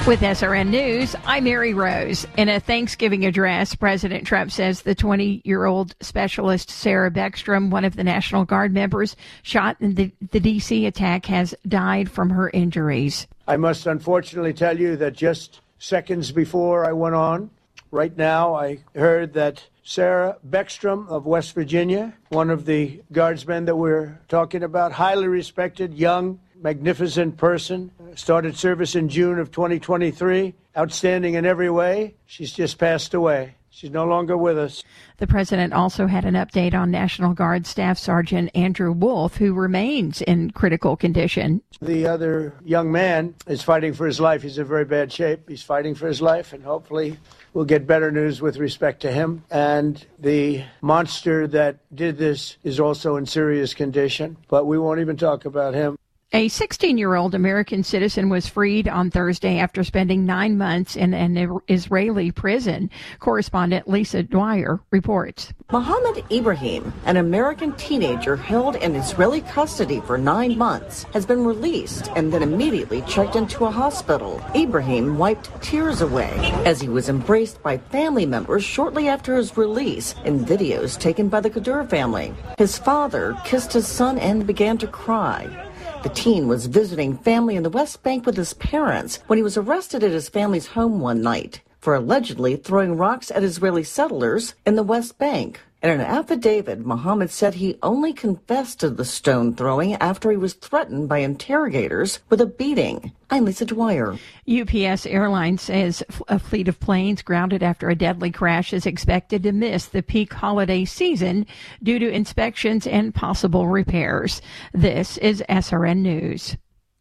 With SRN News, I'm Mary Rose. In a Thanksgiving address, President Trump says the 20-year-old specialist Sarah Beckstrom, one of the National Guard members shot in the D.C. attack, has died from her injuries. I must unfortunately tell you that just seconds before I went on, right now, I heard that Sarah Beckstrom of West Virginia, one of the Guardsmen that we're talking about, highly respected, young, magnificent person, started service in June of 2023, outstanding in every way. She's just passed away. She's no longer with us. The president also had an update on National Guard Staff Sergeant Andrew Wolf, who remains in critical condition. The other young man is fighting for his life. He's in very bad shape. He's fighting for his life, and hopefully we'll get better news with respect to him. And the monster that did this is also in serious condition, but we won't even talk about him. A 16-year-old American citizen was freed on Thursday after spending 9 months in an Israeli prison. Correspondent Lisa Dwyer reports. Mohammed Ibrahim, an American teenager held in Israeli custody for 9 months, has been released and then immediately checked into a hospital. Ibrahim wiped tears away as he was embraced by family members shortly after his release in videos taken by the Kadur family. His father kissed his son and began to cry. The teen was visiting family in the West Bank with his parents when he was arrested at his family's home one night for allegedly throwing rocks at Israeli settlers in the West Bank. In an affidavit, Mohammed said he only confessed to the stone throwing after he was threatened by interrogators with a beating. I'm Lisa Dwyer. UPS Airlines says a fleet of planes grounded after a deadly crash is expected to miss the peak holiday season due to inspections and possible repairs. This is SRN News.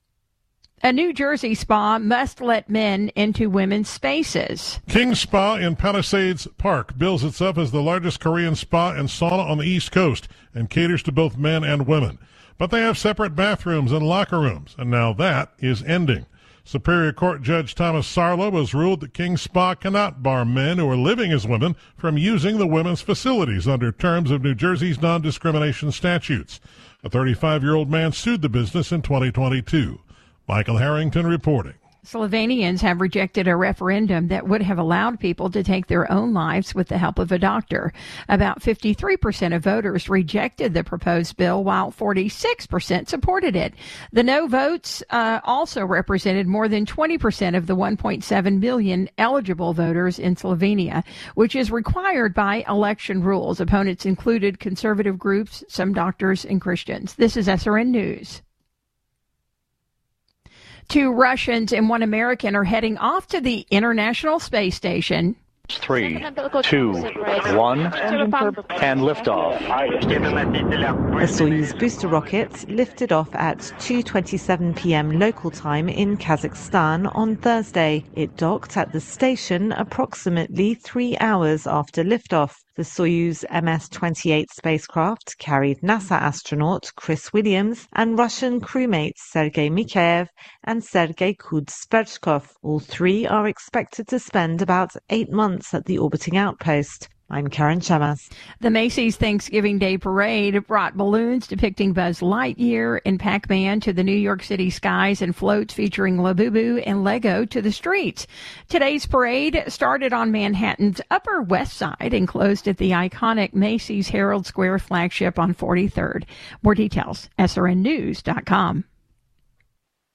A New Jersey spa must let men into women's spaces. King Spa in Palisades Park bills itself as the largest Korean spa and sauna on the East Coast and caters to both men and women. But they have separate bathrooms and locker rooms, and now that is ending. Superior Court Judge Thomas Sarlo has ruled that King Spa cannot bar men who are living as women from using the women's facilities under terms of New Jersey's non-discrimination statutes. A 35-year-old man sued the business in 2022. Michael Harrington reporting. Slovenians have rejected a referendum that would have allowed people to take their own lives with the help of a doctor. About 53% of voters rejected the proposed bill, while 46% supported it. The no votes also represented more than 20% of the 1.7 million eligible voters in Slovenia, which is required by election rules. Opponents included conservative groups, some doctors, and Christians. This is SRN News. 2 Russians and 1 American are heading off to the International Space Station. 3, 2, 1, and liftoff. The Soyuz booster rocket lifted off at 2:27 p.m. local time in Kazakhstan on Thursday. It docked at the station approximately 3 hours after liftoff. The Soyuz MS-28 spacecraft carried NASA astronaut Chris Williams and Russian crewmates Sergei Mikheyev and Sergei Kudz-Perchkov. All 3 are expected to spend about 8 months at the orbiting outpost. I'm Karen Chamas. The Macy's Thanksgiving Day Parade brought balloons depicting Buzz Lightyear and Pac-Man to the New York City skies and floats featuring Labubu and Lego to the streets. Today's parade started on Manhattan's Upper West Side and closed at the iconic Macy's Herald Square flagship on 43rd. More details, srnnews.com.